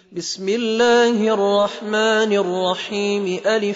بسم الله الرحمن الرحيم ألف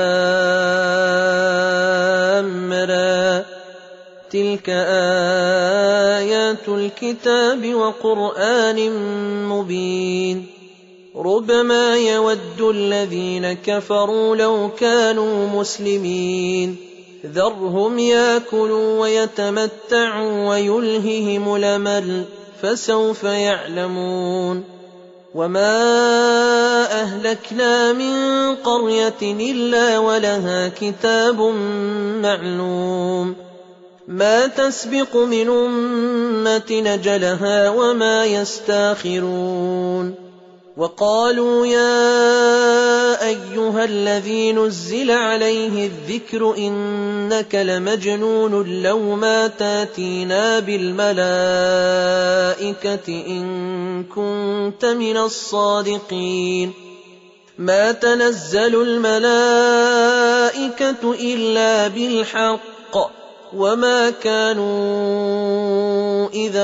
لام را تلك آيات الكتاب وقرآن مبين ربما يود الذين كفروا لو كانوا مسلمين ذرهم يأكلوا ويتمتعوا ويلههم الأمل فسوف يعلمون وما أهلكنا من قرية إلا ولها كتاب معلوم ما تسبق من أمة نجلها وما يستاخرون وقالوا يا أيها الذي نزل عليه الذكر إنك لمجنون لو ما تاتينا بالملائكة إن كنت من الصادقين ما تنزل الملائكة إلا بالحق وما كانوا إذا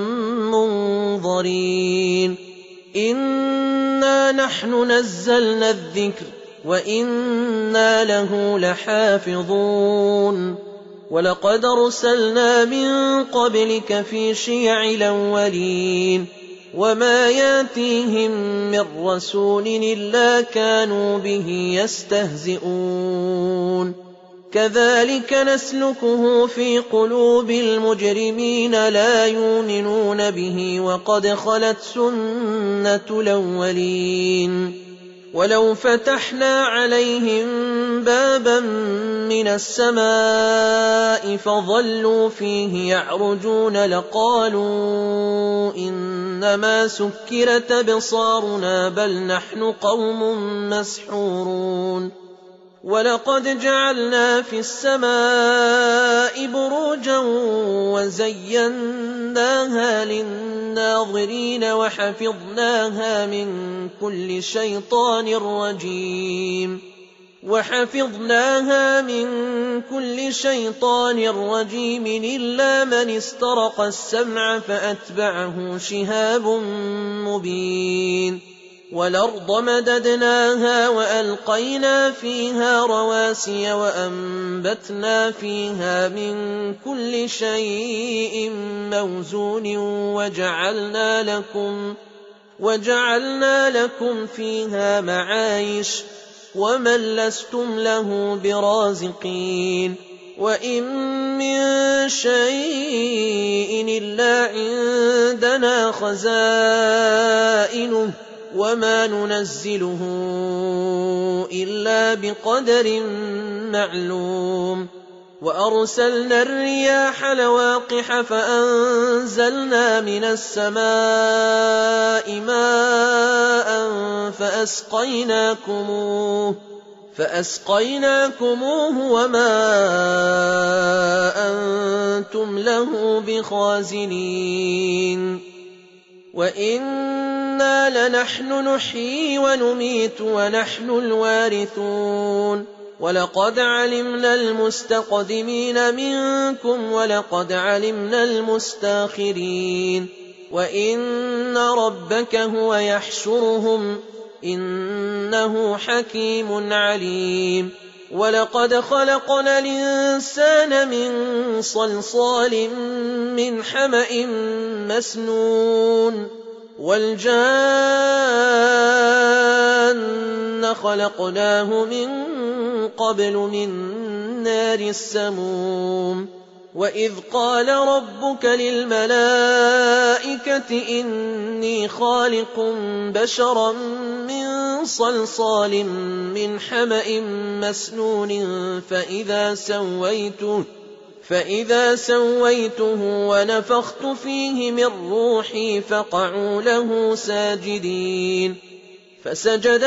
منظرين إنا نحن نزلنا الذكر وإنا له لحافظون ولقد أرسلنا من قبلك في شيع الأولين وما ياتيهم من رسول إلا كانوا به يستهزئون كذلك نسلكه في قلوب المجرمين لا يؤمنون به وقد خلت سنة الأولين ولو فتحنا عليهم بابا من السماء فظلوا فيه يعرجون لقالوا إنما سكرت أبصارنا بل نحن قوم مسحورون ولقد جعلنا في السماء بروجا وزيناها للناظرين وحفظناها من كل شيطان رجيم إلا من استرق السمع فأتبعه شهاب مبين والأرض مددناها وألقينا فيها رواسي وأنبتنا فيها من كل شيء موزون وجعلنا لكم فيها معايش ومن لستم له برازقين وإن من شيء إلا عندنا خزائنه وما ننزله إلا بقدر معلوم وأرسلنا الرياح لواقح فأنزلنا من السماء ماء فأسقيناكموه وما أنتم له بخازنين وإنا لنحن نحيي ونميت ونحن الوارثون ولقد علمنا المستقدمين منكم ولقد علمنا المستاخرين وإن ربك هو يحشرهم إنه حكيم عليم ولقد خلقنا الإنسان من صلصال من حمأ مسنون والجان خلقناه من قبل من نار السموم وإذ قال ربك للملائكة إني خالق بشرا من صلصال من حمأ مسنون فإذا سويته ونفخت فيه من روحي فقعوا له ساجدين فسجد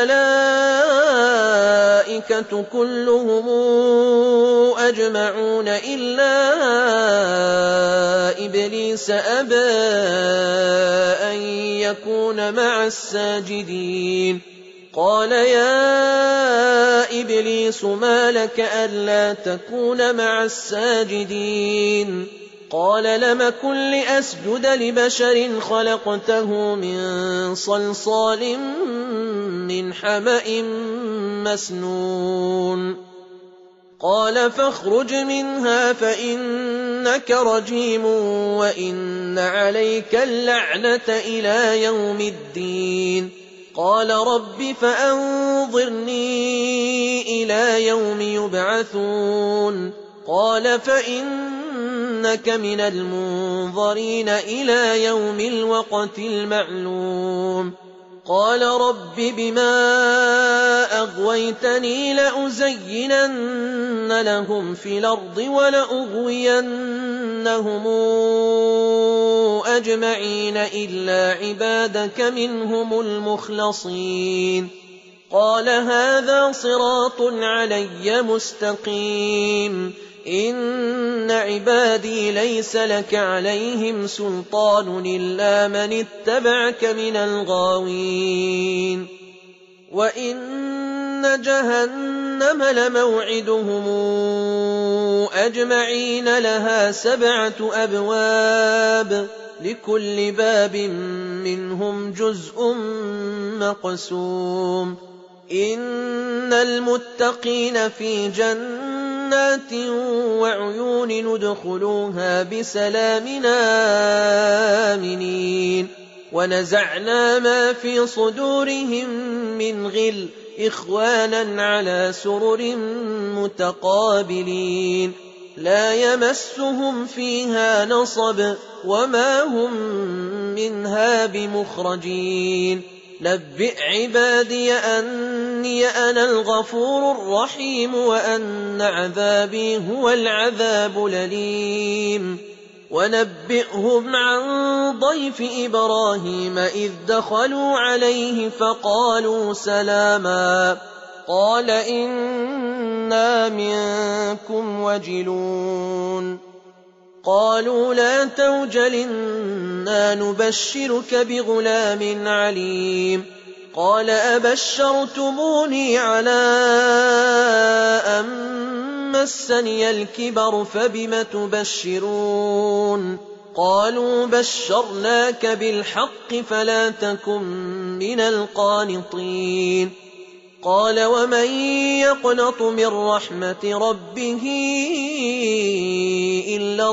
الملائكة كلهم أجمعون إلا إبليس أبى أن يكون مع الساجدين قال يا إبليس ما لك ألا تكون مع الساجدين قال لم كن لأسجد لبشر خلقته من صلصال من حمأ مسنون قال فاخرج منها فإنك رجيم وإن عليك اللعنة إلى يوم الدين قال رب فأنظرني إلى يوم يبعثون قال فإنك من المنظرين إلى يوم الوقت المعلوم قال رب بما أغويتني لأزينن لهم في الأرض ولأغوينهم أجمعين إلا عبادك منهم المخلصين قال هذا صراط علي مستقيم إن عبادي ليس لك عليهم سلطان إلا من اتبعك من الغاوين وإن جهنم لموعدهم أجمعين لها 7 أبواب لكل باب منهم جزء مقسوم إن المتقين في جنات وعيون ندخلوها بسلام آمنين ونزعنا ما في صدورهم من غل إخوانا على سرر متقابلين لا يمسهم فيها نصب وما هم منها بمخرجين نبئ عبادي أني أنا الغفور الرحيم وأن عذابي هو العذاب الأليم ونبئهم عن ضيف إبراهيم إذ دخلوا عليه فقالوا سلاما قال إنا منكم وجلون قالوا لا توجل إنا نبشرك بغلام عليم قال أبشرتموني على أن مسني الكبر فبم تبشرون قالوا بشرناك بالحق فلا تكن من القانطين قال ومن يقنط من رحمة ربه إلا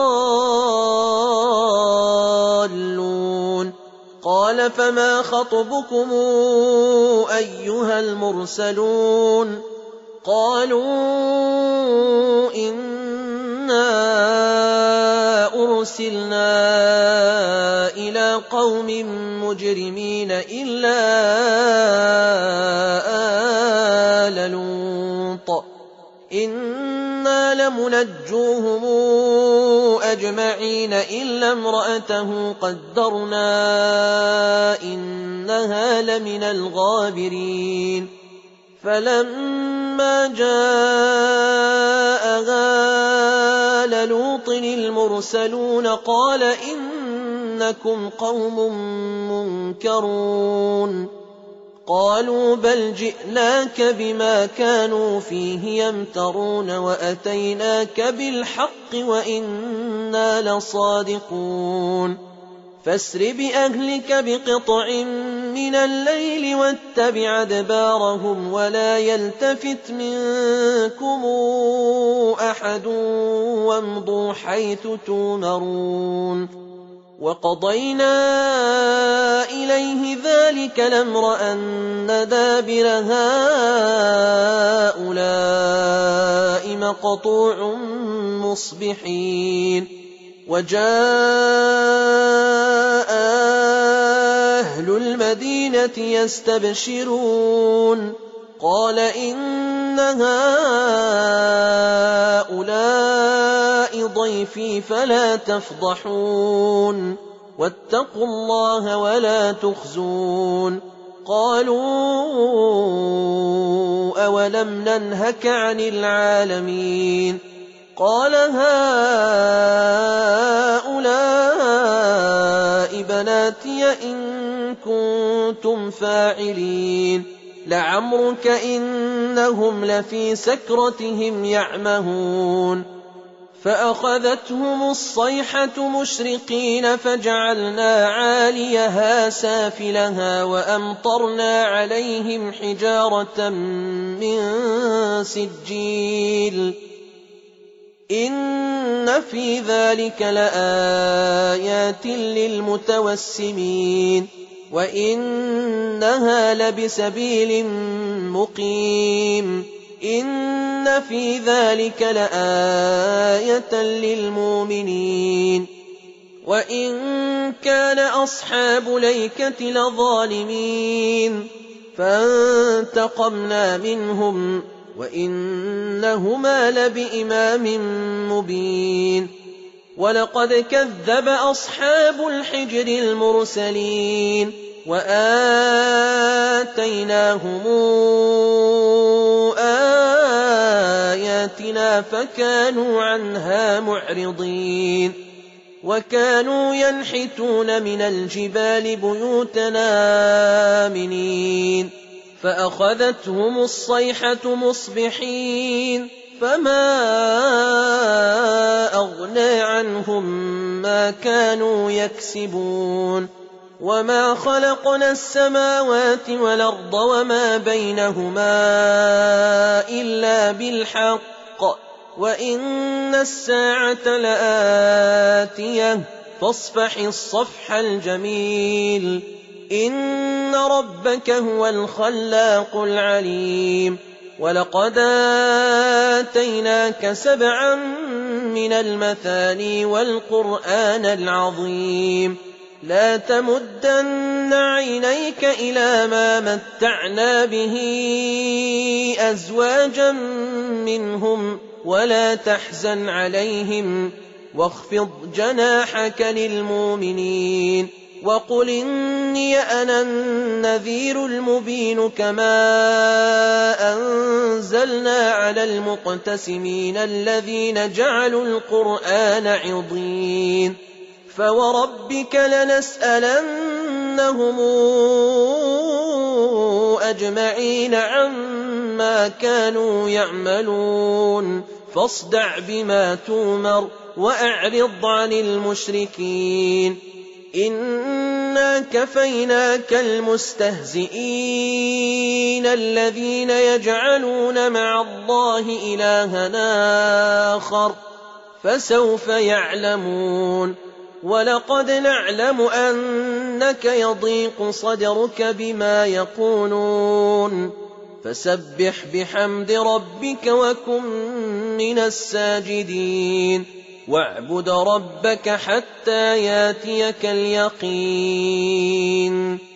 الضالون قال فما خطبكم أيها المرسلون قالوا إنا أرسلنا إلى قوم مجرمين إلا آل لوط إنا لمنجوهم أجمعين إلا امرأته قدرنا إنها لمن الغابرين فلما جاء آل لوط المرسلون قال إنكم قوم منكرون قالوا بل جئناك بما كانوا فيه يمترون وأتيناك بالحق وإنا لصادقون فاسر بأهلك بقطع من الليل واتبع أدبارهم ولا يلتفت منكم أحد وامضوا حيث تؤمرون وقضينا إليه ذلك الأمر أن دابر هؤلاء مقطوع مصبحين وجاء أهل المدينة يستبشرون قال إن هؤلاء ضيفي فلا تفضحون واتقوا الله ولا تخزون قالوا أولم ننهك عن العالمين قال هؤلاء بناتي إن كنتم فاعلين لعمرك إنهم لفي سكرتهم يعمهون فأخذتهم الصيحة مشرقين فجعلنا عاليها سافلها وأمطرنا عليهم حجارة من سجيل إن في ذلك لآيات للمتوسمين وإنها لبسبيل مقيم إن في ذلك لآية للمؤمنين وإن كان أصحاب الأيكة لظالمين فانتقمنا منهم وإنهما لبإمام مبين ولقد كذب أصحاب الحجر المرسلين وآتيناهم آياتنا فكانوا عنها معرضين وكانوا ينحتون من الجبال بيوتنا آمنين فأخذتهم الصيحة مصبحين فما أغنى عنهم ما كانوا يكسبون وما خلقنا السماوات والأرض وما بينهما إلا بالحق وإن الساعة لآتية فاصفح الصفح الجميل إن ربك هو الخلاق العليم ولقد آتيناك 7 من المثاني والقرآن العظيم لا تمدن عينيك إلى ما متعنا به أزواجا منهم ولا تحزن عليهم واخفض جناحك للمؤمنين وقل إني أنا النذير المبين كما أنزلنا على المقتسمين الذين جعلوا القرآن عضين فوربك لنسألنهم أجمعين عما كانوا يعملون فاصدع بما تؤمر وأعرض عن المشركين إنا كفيناك المستهزئين الذين يجعلون مع الله إلها آخر فسوف يعلمون ولقد نعلم أنك يضيق صدرك بما يقولون فسبح بحمد ربك وكن من الساجدين واعبد ربك حتى ياتيك اليقين